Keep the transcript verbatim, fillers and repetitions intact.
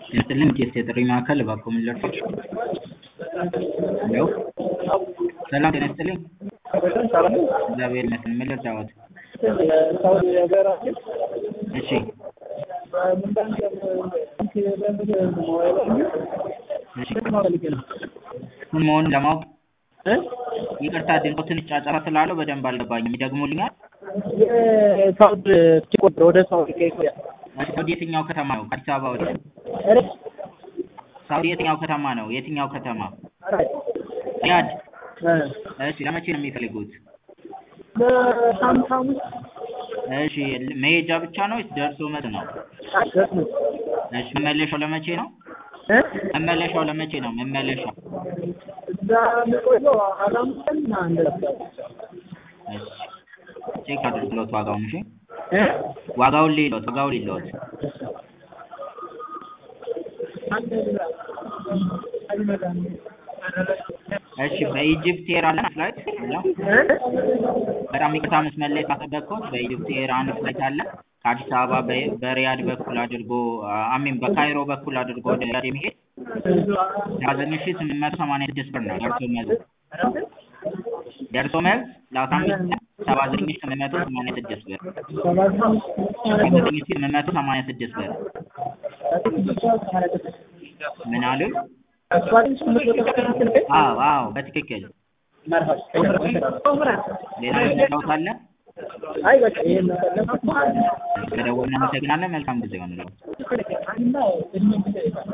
የስልም የጥሪ ማዕከል እባክዎ ምን ልርዳዎት? ሄሎ ሰላም ጤና ይስጥልኝ። እግዚአብሔር ይመስገን ምን ልርዳዎት? እሺ እሺ ምን መሆኑን ለማወቅ ይቅርታ ድምፅዎ ትንሽ ጫጫታ ስላለው በደንብ አልገባኝም ይደግሙልኛል? ሳውዲ ሲቆጥ ወደ ሳውዲ ከኢትዮጵያ ሳውዲ የትኛው ከተማ ነው? ከአዲስ አበባ ወዲያ ሳውዲ የትኛው ከተማ ነው? የትኛው ከተማ? ሪያድ። እሺ ለመቼ ነው የሚፈልጉት? ለሳምንት ሐሙስ። እሺ መሄጃ ብቻ ነው ወይስ ደርሶ መልስ ነው? እሺ መመለሻው ለመቼ ነው? መመለሻው ለመቼ ነው? መመለሻው እዛ የምቆየው አስራ አምስት ቀን እና አንድ ዕለት። እሺ ቼክ አድርግሎት ዋጋውን። እሺ ዋጋውን ልይሎት ዋጋውን ልይሎት። እሺ በኢጅፕት ኤር አለ ፍላይት ነው። በጣም ይቅርታ መስመር ላይ ካስጠበቅኩት በኢጅፕት ኤር አንድ ፍላይት አለ ከአዲስ አበባ በሪያድ በኩል አድርጎ አሚን በካይሮ በኩል አድርጎ ወደ ሪያድ የሚሄድ ያዘኝ ሺህ ስምንት መቶ ሰማንያ ስድስት ብር ነው። ደርሶ መልስ ደርሶ መልስ ለአስራ አምስት ቀን ሰባ ዘጠኝ ሺህ ስምንት መቶ ሰማንያ ስድስት ብር ሰባ ዘጠኝ ሺህ ስምንት መቶ ሰማንያ ስድስት ብር። ምን አሉ? አዎ አዎ በትክክል። ሌላ ምንድነው ካለ? አይ በቃ ይሄን ነው። ከደወልን እናመሰግናለን። መልካም ጊዜ ይሁንልዎት።